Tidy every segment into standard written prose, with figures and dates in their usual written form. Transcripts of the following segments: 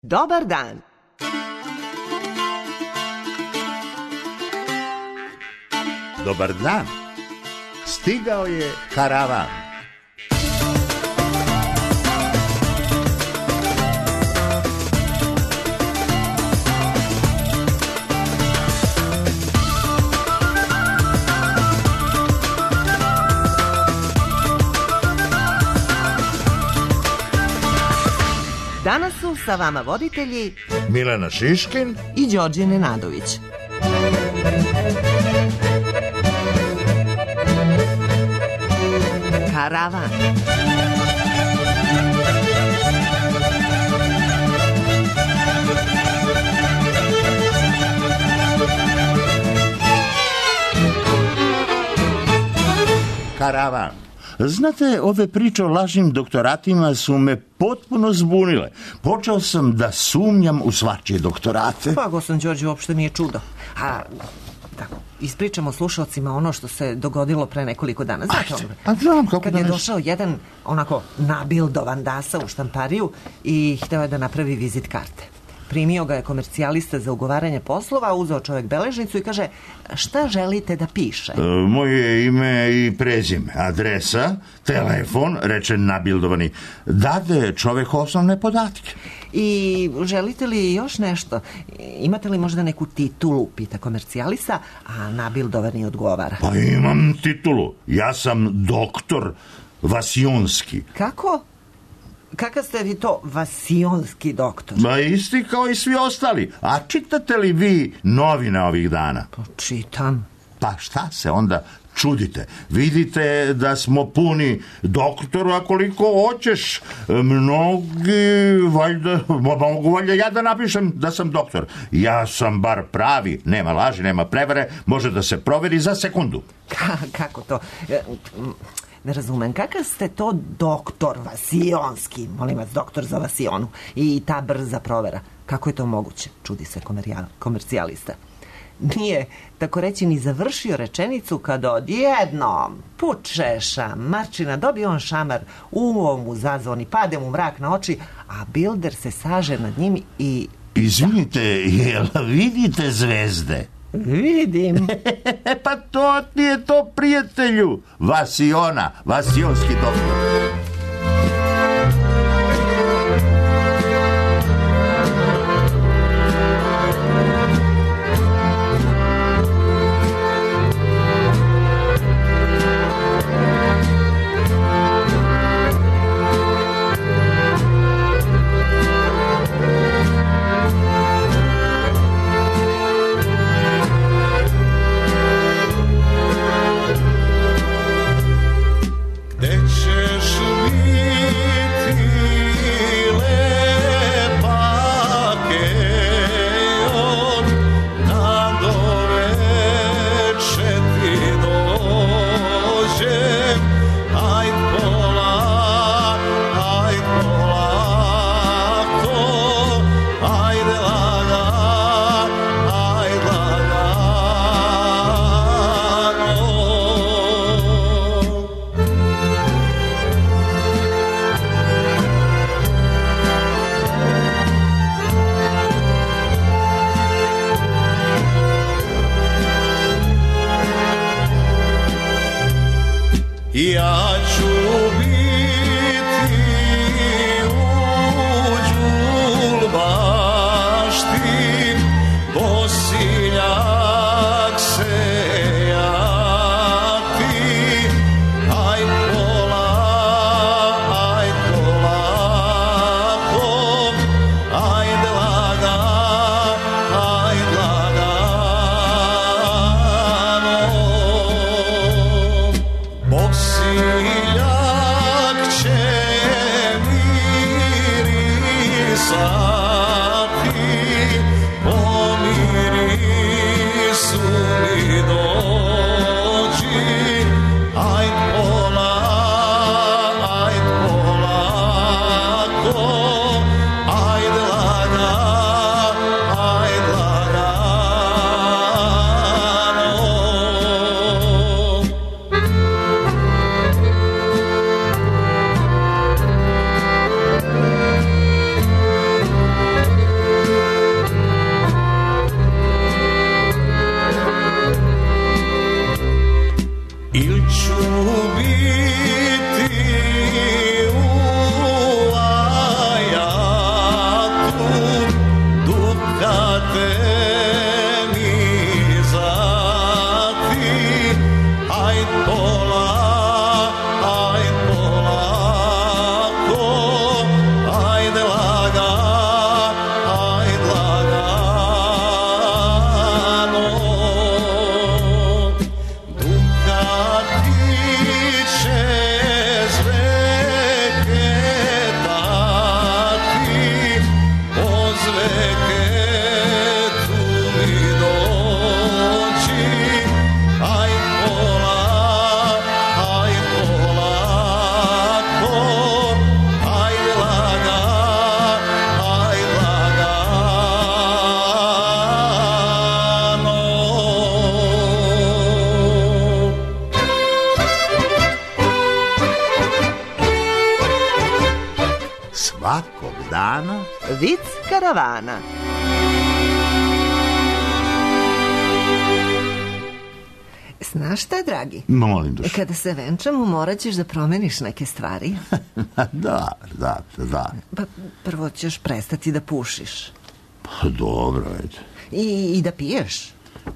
Dobar dan. Dobar dan. Stigao je karavan. Danas su sa vama voditelji Milena Šiškin i Đorđe Nenadović. Karavan. Karavan. Znate, ove priče o lažnim doktoratima su me potpuno zbunile. Počeo sam da sumnjam u svačije doktorate. Pa, gospodin Đorđe, uopšte nije čudo. A, tako, ispričamo slušalcima ono što se dogodilo pre nekoliko dana. Znate, znam kako kad je došao jedan onako nabildovan dasa u štampariju i hteo je da napravi vizit karte. Primio ga je komercijalista za ugovaranje poslova, uzeo čovjek beležnicu i kaže, šta želite da piše? Moje ime i prezime, adresa, telefon, reče nabildovani. Dade čovjek osnovne podatke. I želite li još nešto? Imate li možda neku titulu, pita komercijalista, a nabildovani odgovara. Pa imam titulu. Ja sam doktor Vasionski. Kako? Kakav ste vi to vasionski doktor? Ma isti kao i svi ostali. A čitate li vi novine ovih dana? Pa čitam. Pa šta se onda čudite? Vidite da smo puni doktora koliko hoćeš. Mnogi, valjda, mogu valjda ja da napišem da sam doktor. Ja sam bar pravi, nema laži, nema prevare, može da se proveri za sekundu. Kako to? Ne razumem, kakav ste to doktor vasionski, molim vas, doktor za vasionu i ta brza provera? Kako je to moguće? Čudi se komercijalista. Nije, tako reći, ni završio rečenicu kada odjednom pučeša Marčina, dobije on šamar, umom mu zazvoni, pade mu mrak na oči, a bilder se saže nad njim i... Izvinite, jel vidite zvezde? Vidim. Pa to ti je to, prijatelju. Vasiona, vasionski doktor. Gde ćeš dana. Vic karavana. Znaš šta, dragi? Molim dušu. Kada se venčamo, morat ćeš da promeniš neke stvari. Da. Pa prvo ćeš prestati da pušiš. Pa dobro, ajde. I da piješ.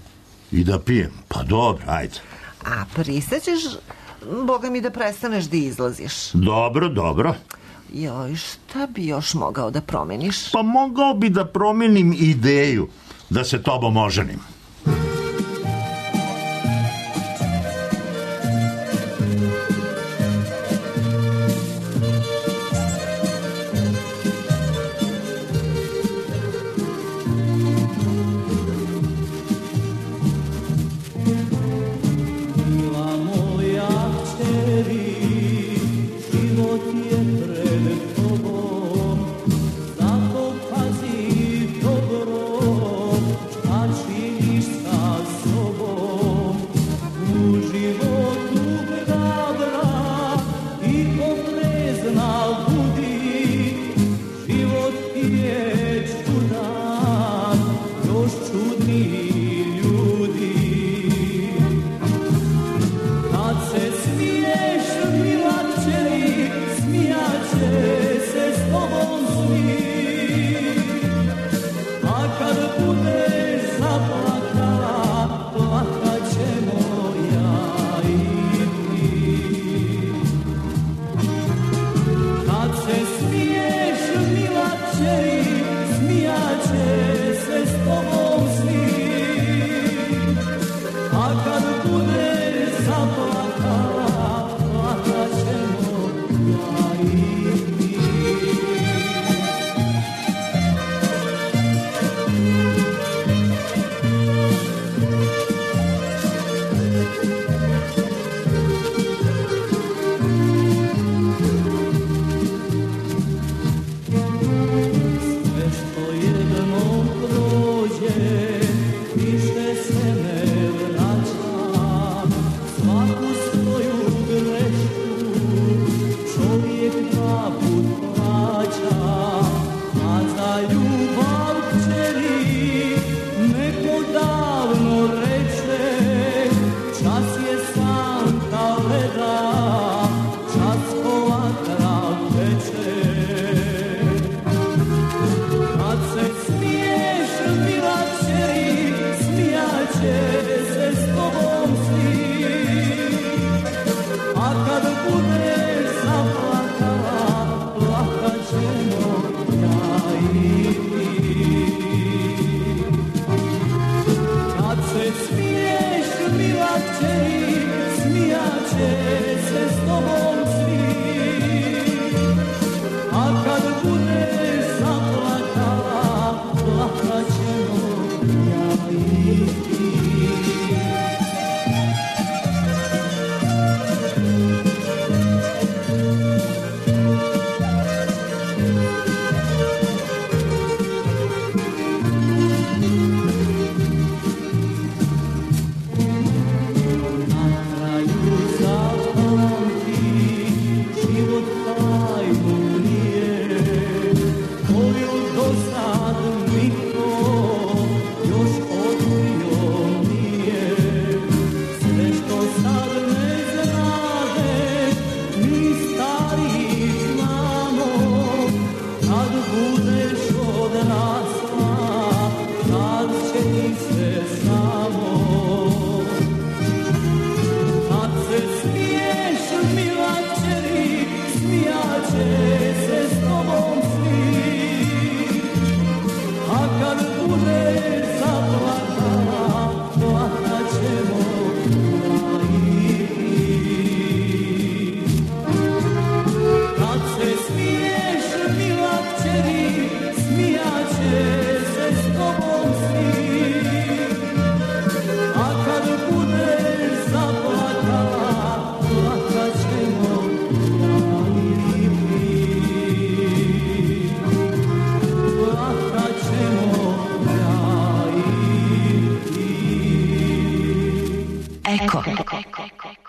I da pijem, pa dobro, ajde. A pristaćeš, Boga mi, da prestaneš da izlaziš. Dobro. Joj, šta bi još mogao da promeniš? Pa mogao bi da promenim ideju da se tobom oženim.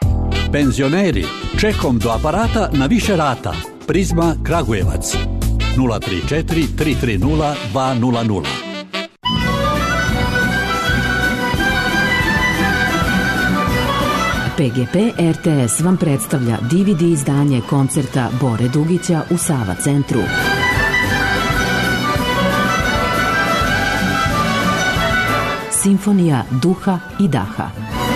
Penzioneri, čekom do aparata na više rata. Prizma Kragujevac. 034 330 200. PGP RTS vam predstavlja DVD izdanje koncerta Bore Dugića u Sava centru. Simfonija duha i daha.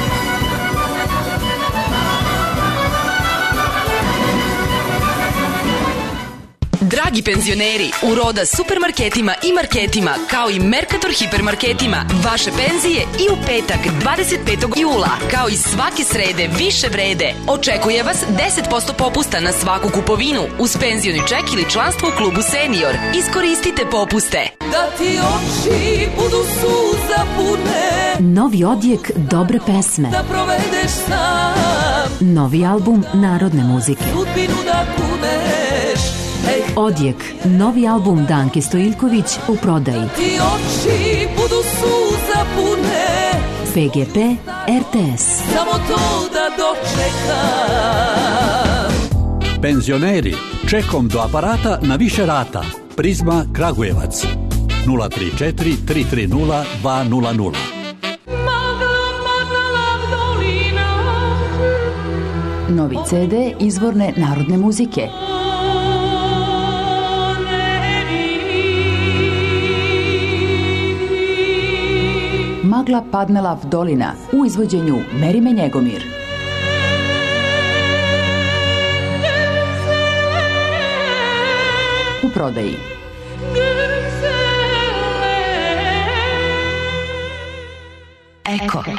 Dragi penzioneri, u Roda supermarketima i marketima, kao i Mercator hipermarketima, vaše penzije i u petak 25. jula, kao i svake srede više vrede. Očekuje vas 10% popusta na svaku kupovinu uz penzioni ček ili članstvo u klubu Senior. Iskoristite popuste. Da ti oči budu suza pune, Novi odjek dobre pesme. da provedeš sam, Novi album narodne muzike. sudbinu da kuneš. Ej, Odjek, novi album Danke Stojiljković u prodaji. ti oči budu suza pune, PGP RTS. samo to da dočekam. Penzioneri, čekom do aparata na više rata. Prizma Kragujevac 034 330 200. Novi CD izvorne narodne muzike. Magla padnela v dolina u izvođenju Merime Njegomir. U prodaji. Eko.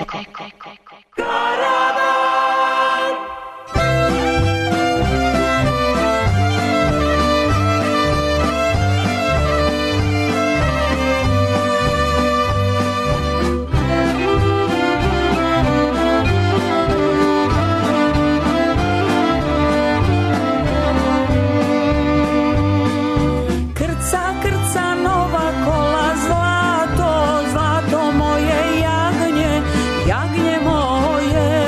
Krca nova kola, zlato, zlato moje jagnje, jagnje moje.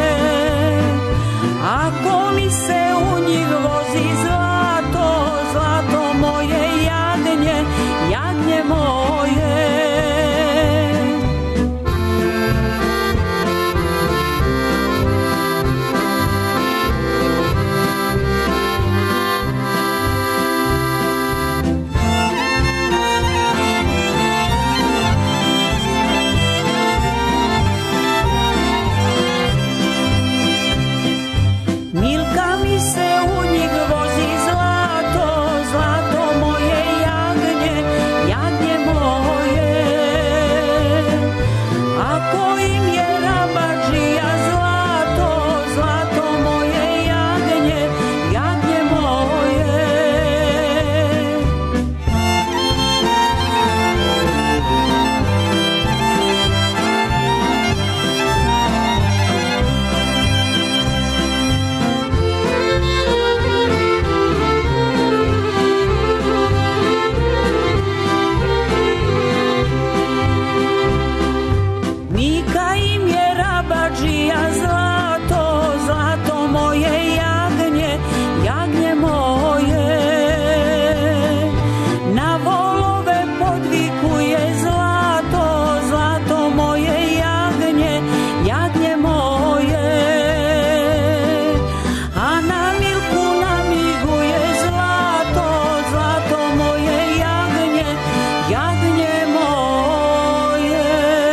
Ako mi se u njih vozi zlato, zlato moje jagnje, jagnje moje. Milka mi se u njih vozi zlato, zlato moje jagnje, jagnje moje. Ako im je rabačija zlato, zlato moje jagnje, jagnje moje. Mika im je rabačija zlato, zlato moje jagnje, jagnje moje. Na volove podvikuje zlato, zlato moje jagnje, jagnje moje. A na Milku namiguje zlato, zlato moje jagnje, jagnje moje.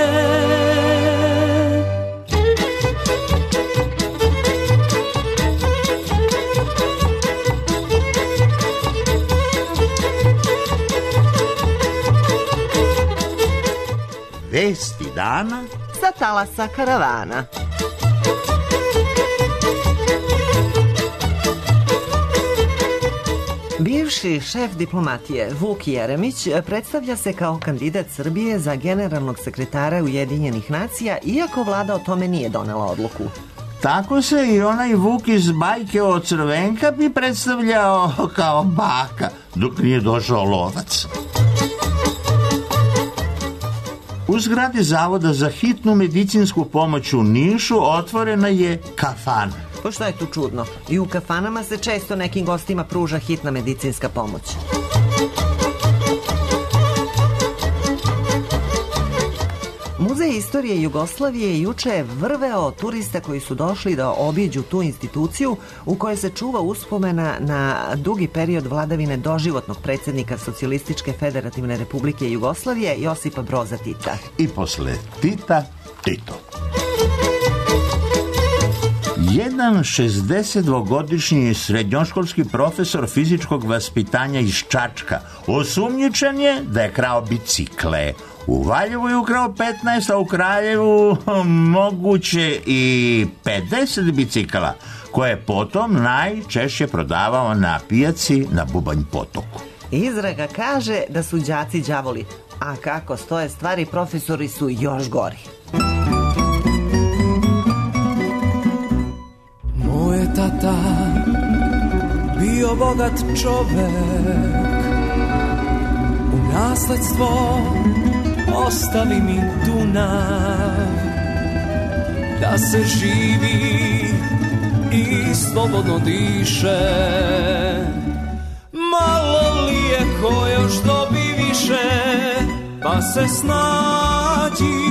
Vesti dana Sa talasa karavana. Bivši šef diplomatije Vuk Jeremić predstavlja se kao kandidat Srbije za generalnog sekretara Ujedinjenih nacija, iako vlada o tome nije donela odluku. Tako se i onaj Vuk iz bajke o Crvenka bi predstavljao kao baka, dok nije došao lovac. U zgradi Zavoda za hitnu medicinsku pomoć u Nišu otvorena je kafana. Pa šta je tu čudno? I u kafanama se često nekim gostima pruža hitna medicinska pomoć. istorije Jugoslavije juče je vrveo turista koji su došli da obiđu tu instituciju u kojoj se čuva uspomena na dugi period vladavine doživotnog predsjednika Socijalističke federativne republike Jugoslavije Josipa Broza Tita. I posle Tita, Tito. Jedan 62-godišnji srednjoškolski profesor fizičkog vaspitanja iz Čačka osumnjičen je da je krao bicikle. U Valjevu je ukrao 15, a u Kraljevu moguće i 50 bicikala, koje je potom najčešće prodavao na pijaci na Bubanj potoku. Izreka kaže da su đaci đavoli, a kako stoje stvari, profesori su još gori. Moj je tata bio bogat čovek, u nasledstvo ostavi mi Dunav, da se živi i slobodno diše. Malo li je ko još dobi više, pa se snađi,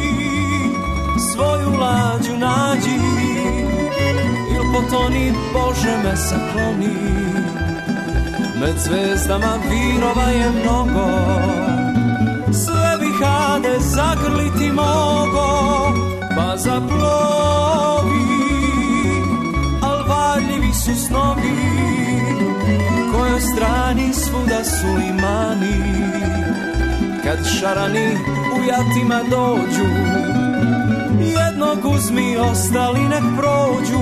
svoju lađu nađi, il potoni, Bože me sakloni. Med zvezdama virova je mnogo, sve bi hade zagrliti mogo, pa zaplovi, al varljivi su snovi, kojoj strani svuda su imani. Kad šarani u jatima dođu, jednog uzmi, ostali nek prođu.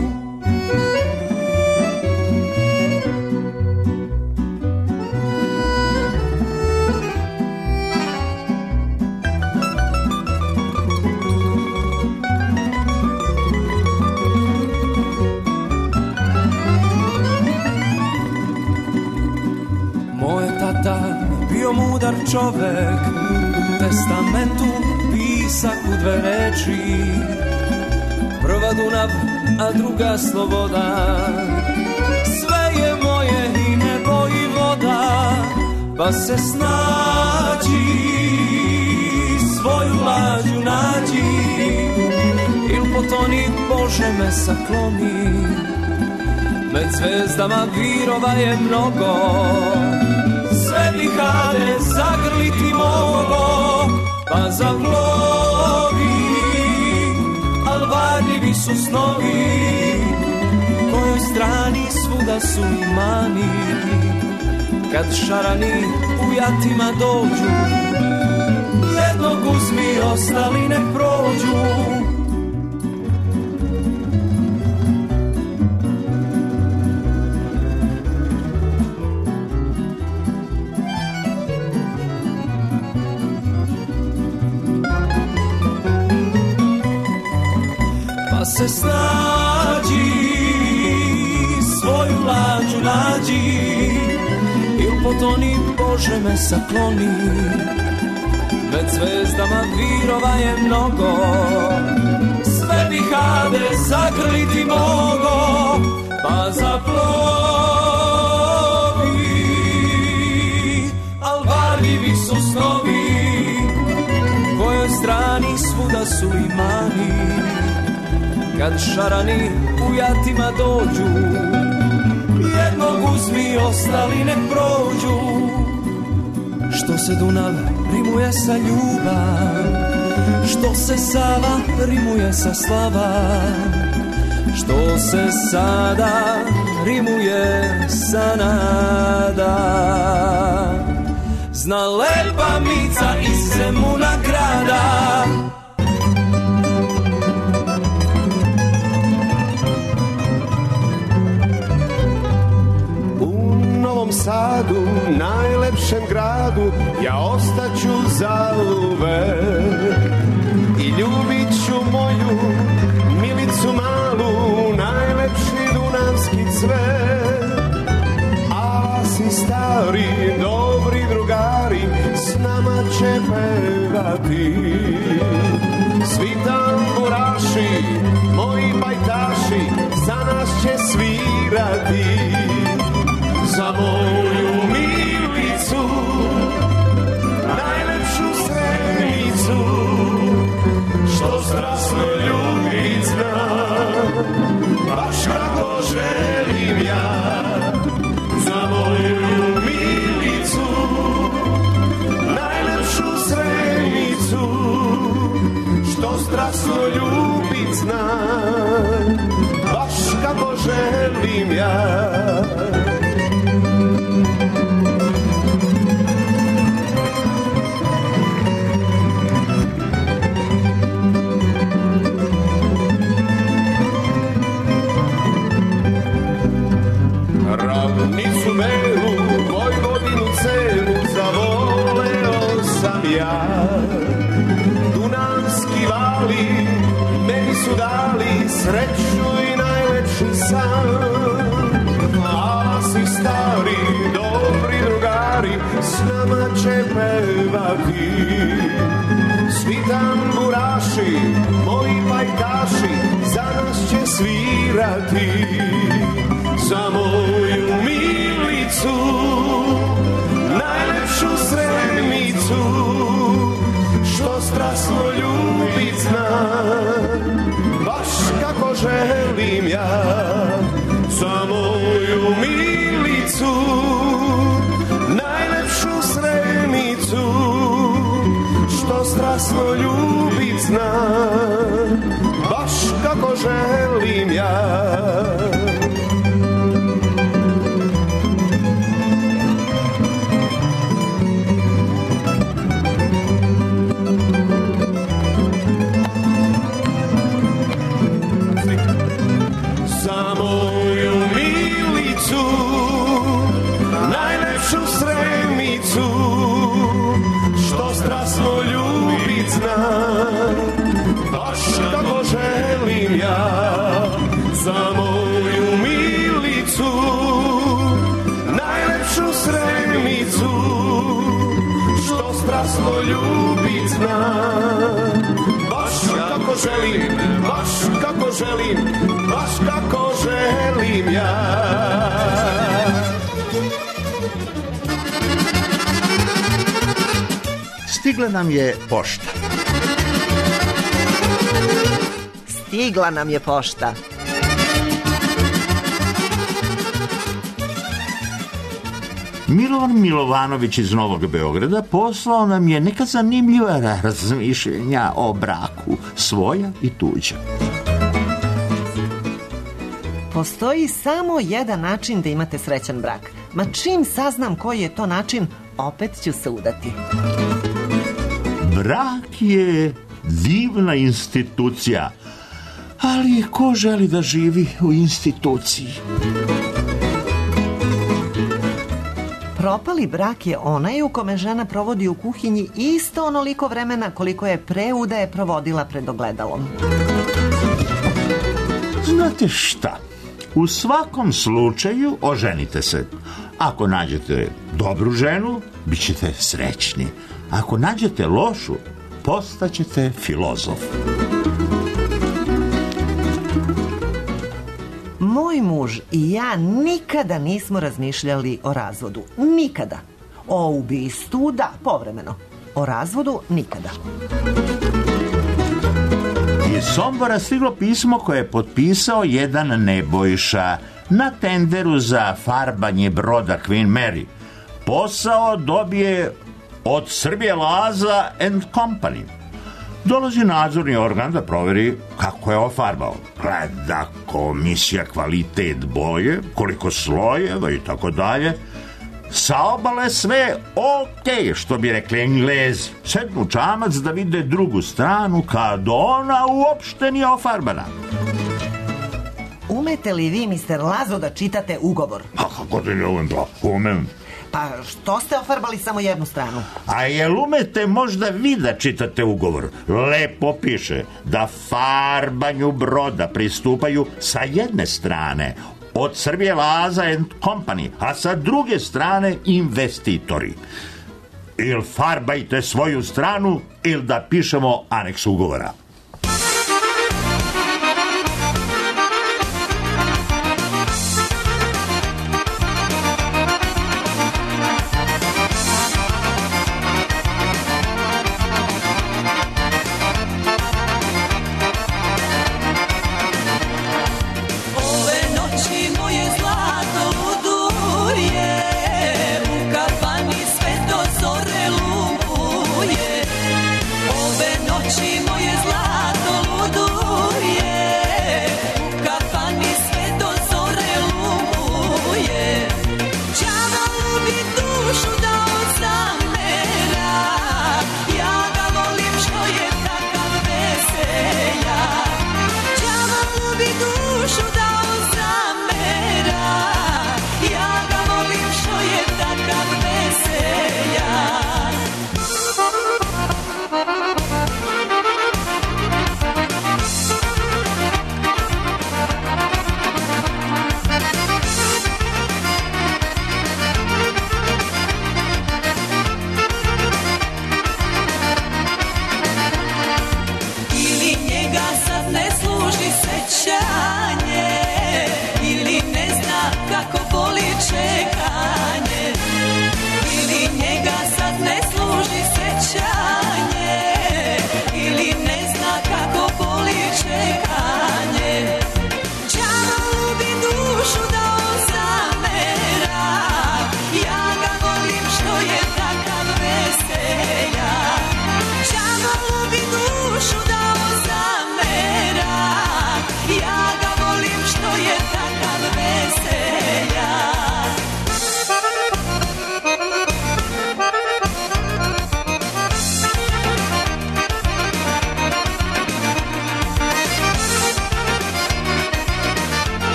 Mudar čovek, u testamentu pisak u dve reči, prva Dunav, a druga sloboda. Sve je moje i nebo i voda, pa se snađi, svoju lađu nađi, il potoni, Bože me sakloni. Med zvezdama virova je mnogo, sve bi hade zagrliti mogo, pa zaplovi, al varljivi su snovi, kojoj strani svuda su imani. Kad šarani u jatima dođu, jednog uzmi, ostali nek prođu. Se snađi, svoju lađu nađi, il potoni, Bože me sakloni. Med zvezdama virova je mnogo, sve bi hade zagrliti mogo, pa zaplovi, al varljivi su snovi, kojoj strani svuda su imani. Kad šarani u jatima dođu, jednog uzmi, ostali nek prođu. Što se Dunav rimuje sa ljubav, što se Sava rimuje sa slava, što se sada rimuje sa nada. Zna lepa Mica iz Zemuna grada, Sadu, najlepšem gradu, ja ostaću zauvek i ljubit ću moju Milicu malu, najlepši dunavski cvet. A si stari, dobri drugari, s nama će pevati svi tamburaši, moji bajtaši, za nas će svirati. Za moju Milicu, najlepšu srednicu, strasno ljubit znam, baš kako želim ja. Ravnicu belu, Vojvodinu celu, zavoleo sam ja. Dunavski vali, meni su dali sreću i najlepši san. A si stari, dobri drugari, s nama će pevati. Svi tamburaši, moji pajtaši, za nas će svirati. Za moju Milicu, najlepšu Sremicu, što strasno ljubit znam, baš kako želim ja. Za moju Milicu, najlepšu Sremicu, što strasno ljubit znam, baš kako želim ja. Baš kako želim ja. Za moju Milicu, najlepšu Sremicu, što strasno ljubit znam. Baš kako želim, baš kako želim, baš kako želim ja. Stigla nam je pošta. Stigla nam je pošta. Milovan Milovanović iz Novog Beograda poslao nam je neka zanimljiva razmišljenja o braku, svoja i tuđa. Postoji samo jedan način da imate srećan brak. Ma čim saznam koji je to način, opet ću se udati. Brak je divna institucija, ali ko želi da živi u instituciji? Propali brak je onaj u kome žena provodi u kuhinji isto onoliko vremena koliko je pre udaje provodila pred ogledalom. Znate šta? U svakom slučaju oženite se. Ako nađete dobru ženu, bit ćete srećni. Ako nađete lošu, postaćete filozof. Moj muž i ja nikada nismo razmišljali o razvodu. Nikada. O ubistvu, da, povremeno. O razvodu, nikada. Iz Sombora stiglo pismo koje je potpisao jedan Nebojša na tenderu za farbanje broda Queen Mary. Posao dobije od Srbije Laza and Company. Dolazi nadzorni organ da proveri kako je ofarbao. Gleda komisija kvalitet boje, koliko slojeva i tako dalje. Sa obale sve ok, što bi rekli Englezi. Sednu čamac da vide drugu stranu kad ona uopšte nije ofarbana. Umete li vi, Mr. Lazo, da čitate ugovor? A kako da ne umem? Pa što ste ofarbali samo jednu stranu? A jel umete možda vi da čitate ugovor? Lepo piše da farbanju broda pristupaju sa jedne strane od Srbije Laza and Company, a sa druge strane investitori. Ili farbajte svoju stranu ili da pišemo aneks ugovora. Moje zlato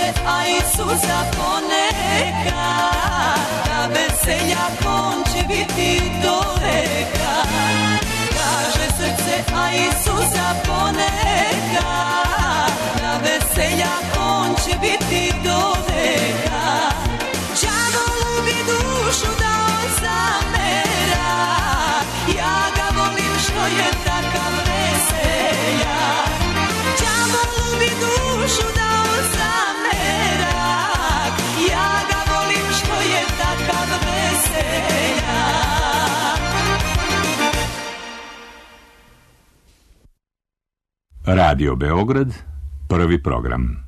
srce, a i suza poneka, da veseljak on će biti do veka. Kaže srce, a i suza poneka, da veseljak on će biti do veka. Đavo lubi dušu da on zamera, ja ga volim što je takav veseljak. Đavo lubi dušu da on zamera, ja ga volim što je takav veseljak. Radio Beograd, prvi program.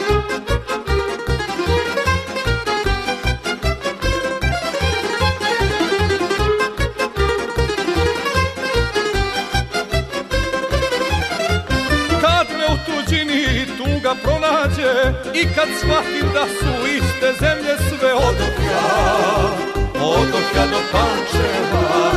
Kad me u tuđini tuga pronađe i kad shvatim da su iste zemlje sve, odoh ja do Pančeva,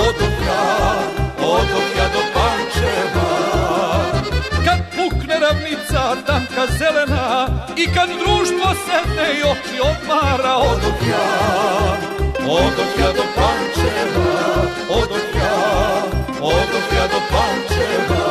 odoh ja do Pančeva. Kad pukne ravnica tanka zelena i kad društvo sedne i oči odmara, odoh ja do Pančeva, odoh ja do Pančeva.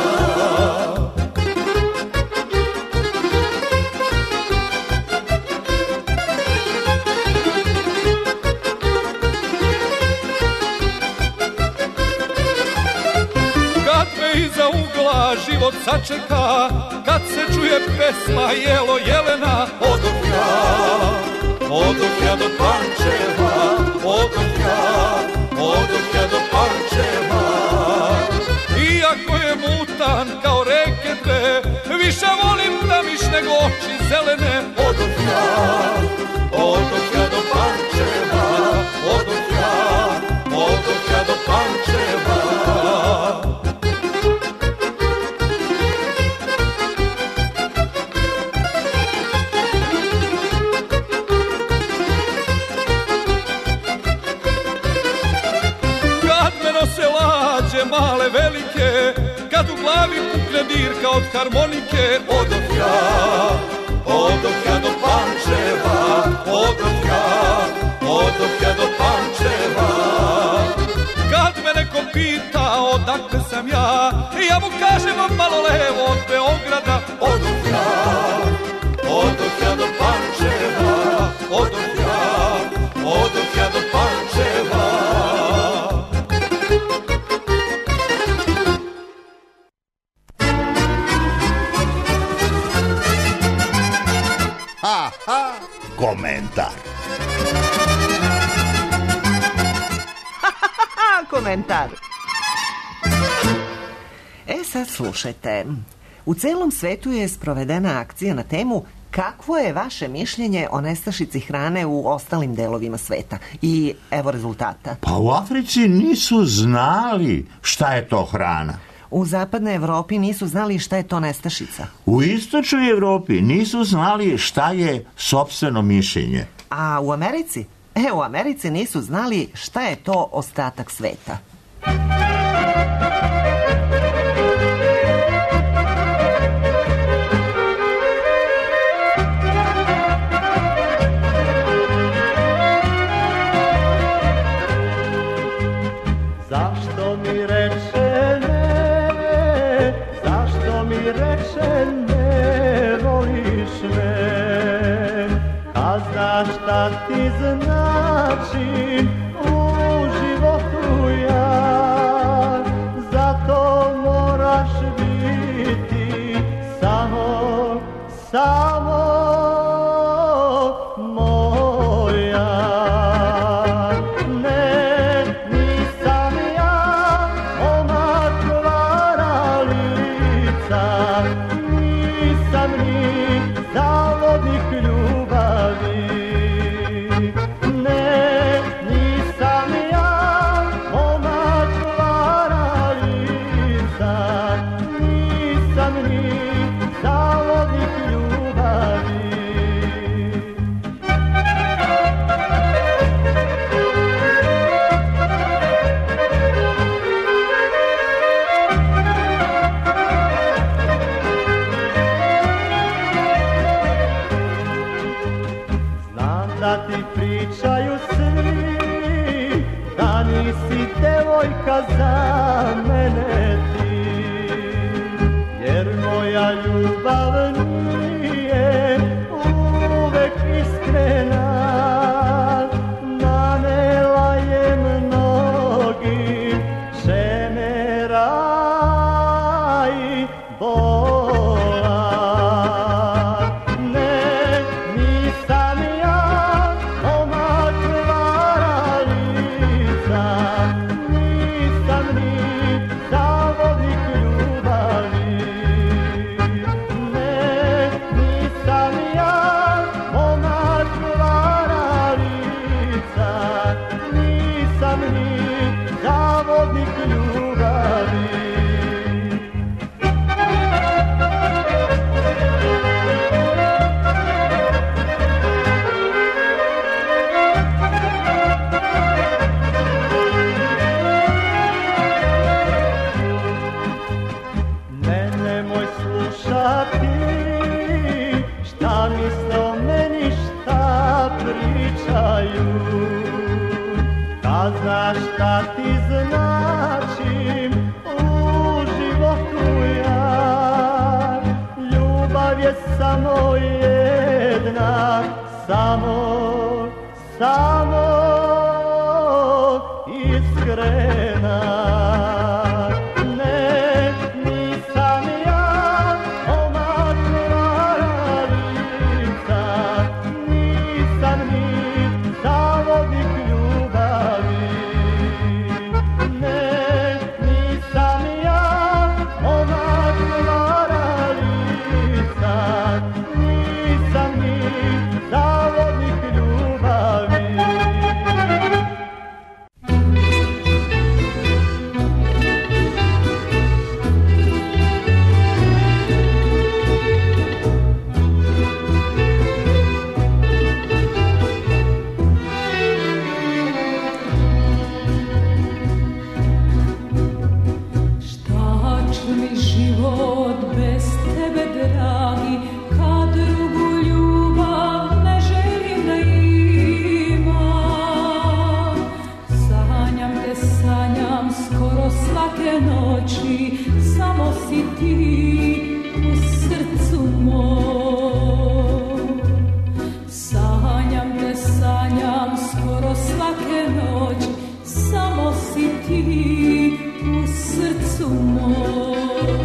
Iza ugla život sačeka, kad se čuje pesma Jelo Jelena, odoh ja do Pančeva, odoh ja do Pančeva. Iako je mutan kao reke dve, više volim Tamiš nego oči zelene, odoh ja do Pančeva, odoh ja do Pančeva. Male velike, kad u glavi pukne dirka od harmonike, odoh ja do Pančeva, odoh ja do Pančeva. Kad me neko pita odakle sam ja, ja mu kažem malo levo od Beograda, odoh ja do Pančeva, odoh ja do Pančeva. Komentar. Komentar. Sad slušajte. U celom svetu je sprovedena akcija na temu kakvo je vaše mišljenje o nestašici hrane u ostalim delovima sveta. I evo rezultata. Pa u Africi nisu znali šta je to hrana. U zapadnoj Evropi nisu znali šta je to nestašica. U istočnoj Evropi nisu znali šta je sopstveno mišljenje. A u Americi? U Americi nisu znali šta je to ostatak sveta. Zašto mi reče ne voliš me, a znaš šta ti znači u životu ja, zato moraš biti samo moja. Ne, nisam ja momak varalica, nisam ni zavodnik ljubavi. Ne, nisam da ti pričaju svi, da nisi devojka za mene ti, jer moja ljubav nije uvek iskrena, nanela je mnogim šemera i bola. Ne, nisam ja momak varalica, nisam ni zavodnik ljubavi. Ne, nisam ja momak varalica, nisam ni zavodnik ljubavi. Ne, nemoj slušati šta misle o meni, šta pričaju. Kad znaš šta ti značim u životu ja, ljubav je samo jedna, samo iskrena. Ne, nisam ja momak varalica, nisam ni zavodnik ljubavi. Ne, nisam ja momak varalica, nisam ni zavodnik ljubavi. Šta će mi život bez tebe, dragi, kad drugu ljubav ne želim da imam. Sanjam skoro svake noći, samo si ti u srcu mom. Sanjam skoro svake noći, samo si ti u srcu mom.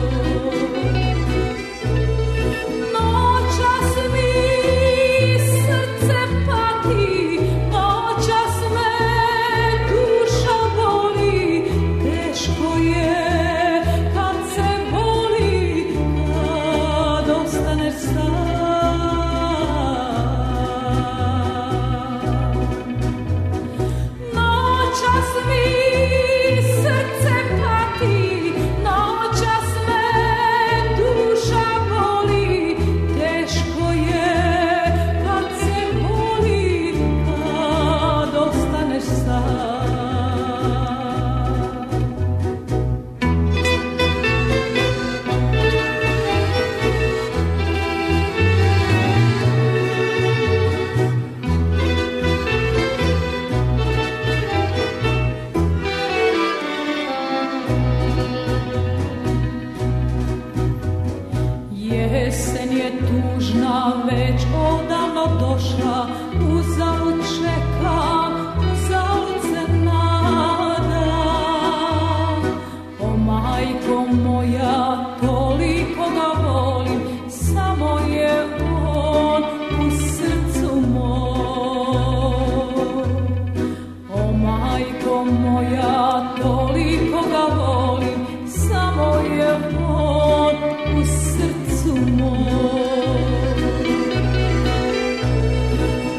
Noćas mi srce pati, noćas me duša boli, teško je kad se boli, kad ostaneš sam. Noćas mi srce pati, noćas me duša boli, teško je kad se boli, kad ostaneš sam. Jesen je tužna, već odavno došla, uzalud čekam, uzalud se nadam. O majko moja, toliko ga volim, samo je on u srcu mom. O majko moja, toliko ga volim, samo je on u srcu mom.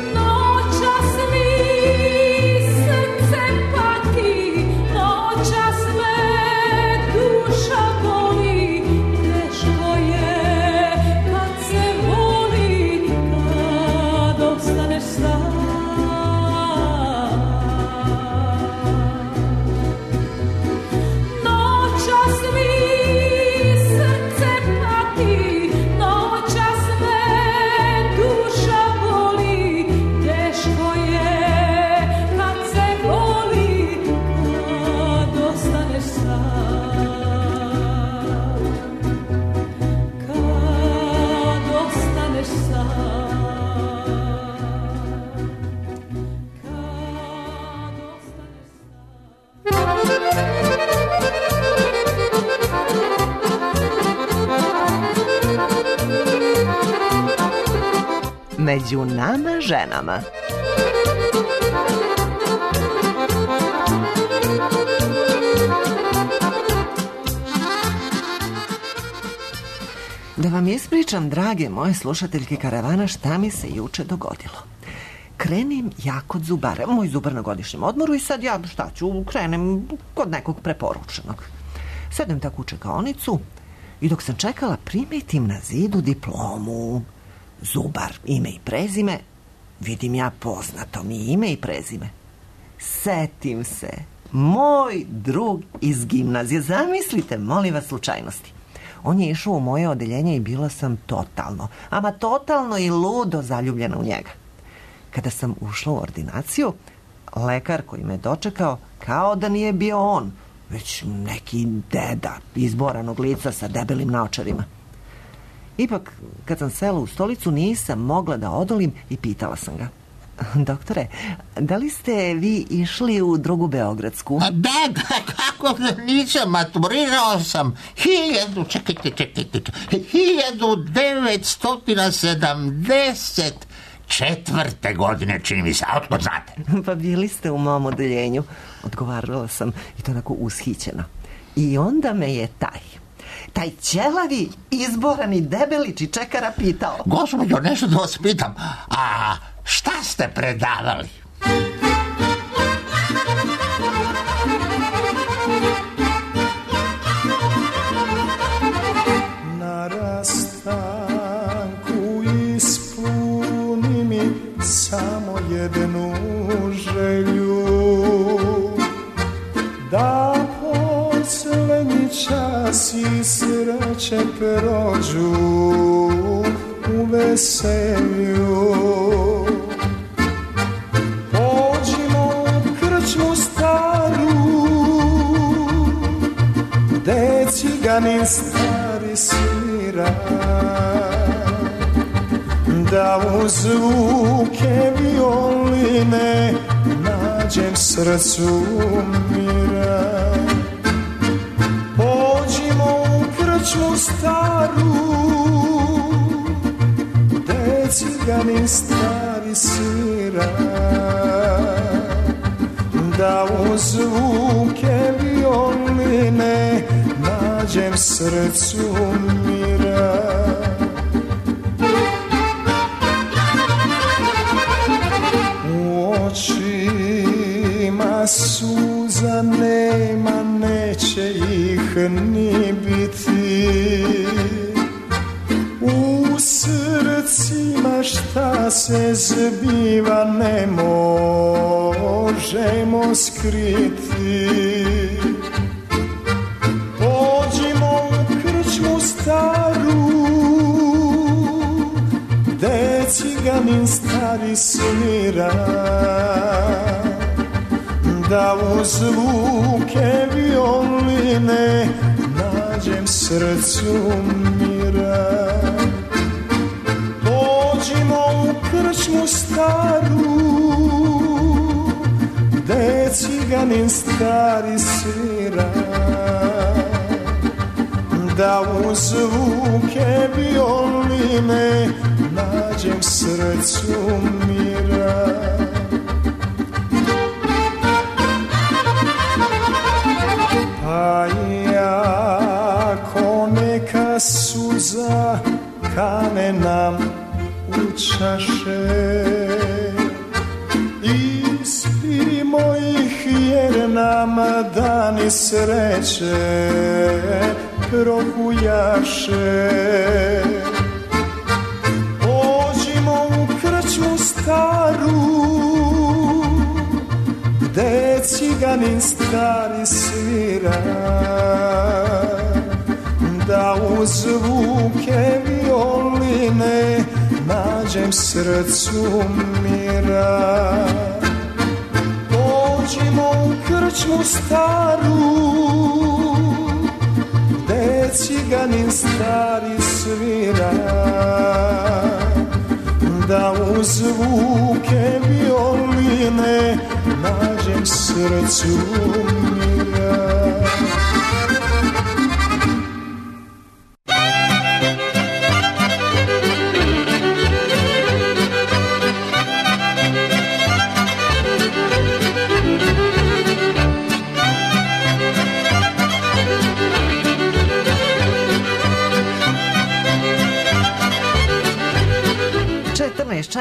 među nama ženama. Da vam ispričam, drage moje slušateljke karavana, šta mi se juče dogodilo. Krenem ja kod zubara, moj zubar na godišnjem odmoru, i sad ja šta ću, krenem kod nekog preporučenog. Sedem tako u čekaonicu i dok sam čekala primetim na zidu diplomu. Zubar, ime i prezime. Vidim ja poznato mi ime i prezime. Setim se, moj drug iz gimnazije, zamislite, molim vas, slučajnosti. On je išao u moje odeljenje i bila sam totalno, ama totalno i ludo zaljubljena u njega. Kada sam ušla u ordinaciju, lekar koji me dočekao, kao da nije bio on, već neki deda izboranog lica sa debelim naočarima. Ipak, kad sam sela u stolicu, nisam mogla da odolim i pitala sam ga: doktore, da li ste vi išli u drugu Beogradsku? Da, kako nisam, maturirao sam 1974. godine, čini mi se, a otko znate? Pa bili ste u mom odeljenju, odgovarala sam, i to onako ushićeno. I onda me je taj ćelavi, izborani debeli čičekara pitao: gospođo, nešto da vas pitam, a šta ste predavali? Na rastanku ispuni mi samo jednu želju, da poslednji čas i sreće prođu u veselju. Pođimo u krčmu staru, gde ciganin stari svira, da uz zvuke violine nađem srcu mira. Pođimo u krčmu staru, gde ciganin stari svira, da uz zvuke violine nađem srcu mira. U očima suza nema, neće ih ni biti. U srcima šta se zbiva ne možemo skriti. Pođimo u krčmu staru, gde ciganin stari svira, da uz zvuke violine nađem srcu mira. Pođimo u krčmu staru, gde ciganin stari svira, da uz zvuke violine nađem srcu mira. Pa jako neka suza kane nam u čaše, ispirimo ih jer nam dani sreće prohujaše. Pođimo u krčmu staru, gde ciganin stari svira, da uz zvuke violine nađem srcu mira. Pođimo u krčmu staru, gde ciganin stari svira, da uz zvuke violine nađem srcu mira.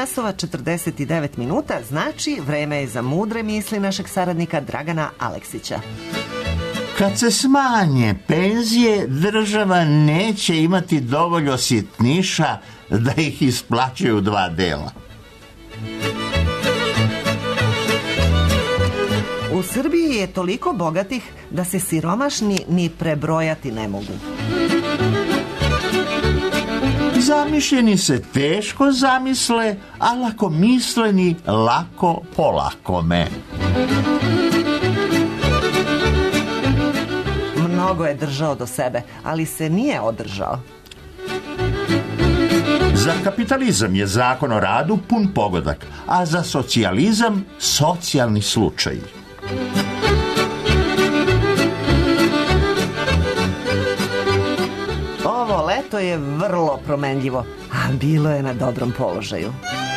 časova 49 minuta, znači vreme je za mudre misli našeg saradnika Dragana Aleksića. Kad se smanje penzije, država neće imati dovoljno sitniša da ih isplaćuju u 2 dela. U Srbiji je toliko bogatih da se siromašni ni prebrojati ne mogu. Zamišljeni se teško zamisle, a lako misleni lako polakome. Mnogo je držao do sebe, ali se nije održao. Za kapitalizam je zakon o radu pun pogodak, a za socijalizam socijalni slučaj. Ovo leto je vrlo promenljivo, a bilo je na dobrom položaju.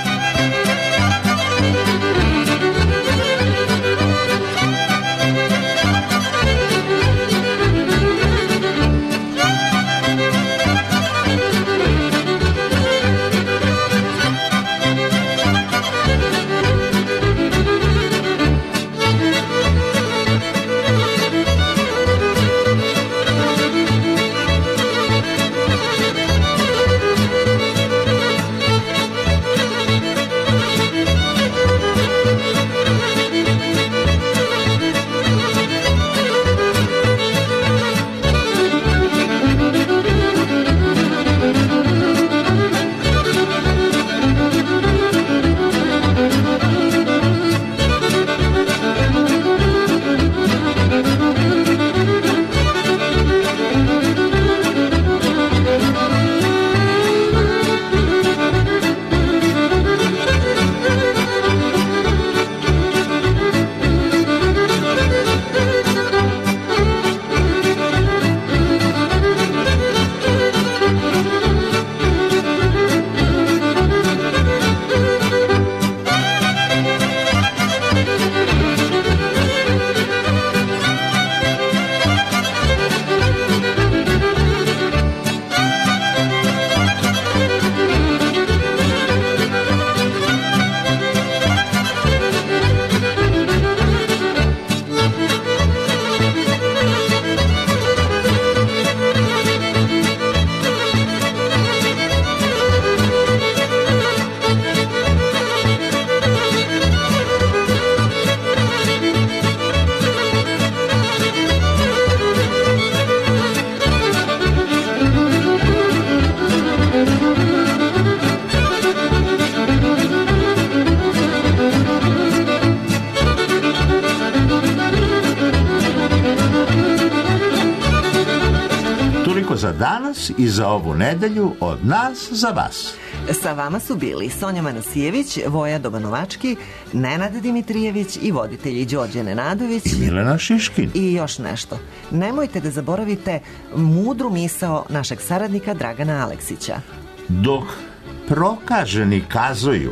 Za danas i za ovu nedelju od nas za vas. Sa vama su bili Sonja Manasijević, Voja Dobanovački, Nenad Dimitrijević i voditelji Đorđe Nenadović i Milena Šiškin. I još nešto. Nemojte da zaboravite mudru misao našeg saradnika Dragana Aleksića. Dok prokaženi kazuju,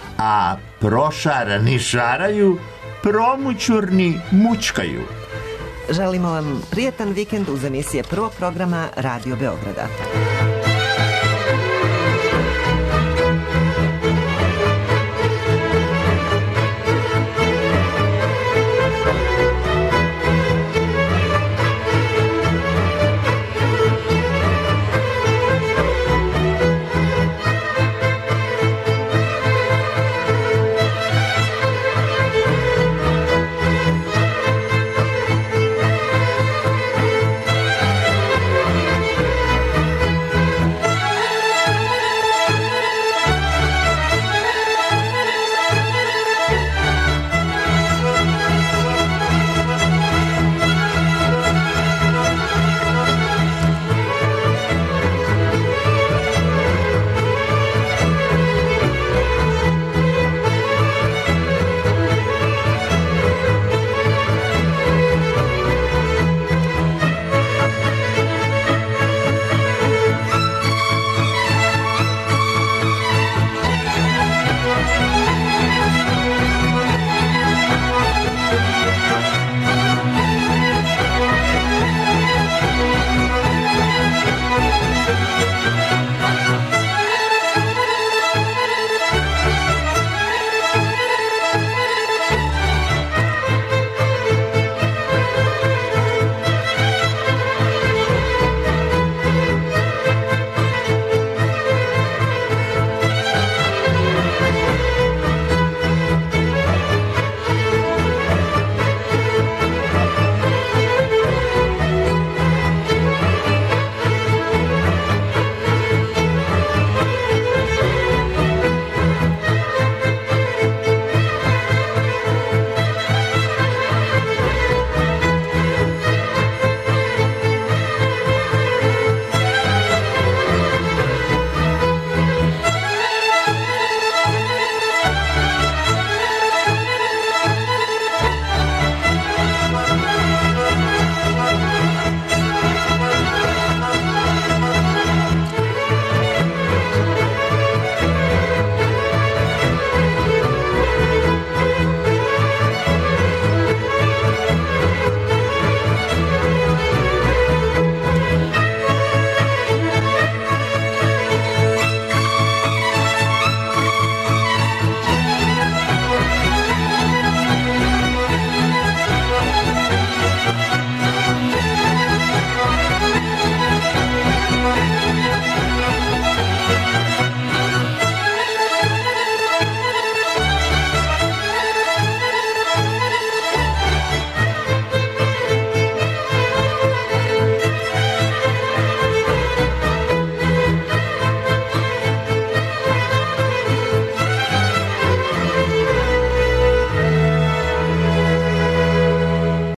a prošarani šaraju, promućurni mućkaju. Želimo vam prijetan vikend uz emisije prvog programa Radio Beograda.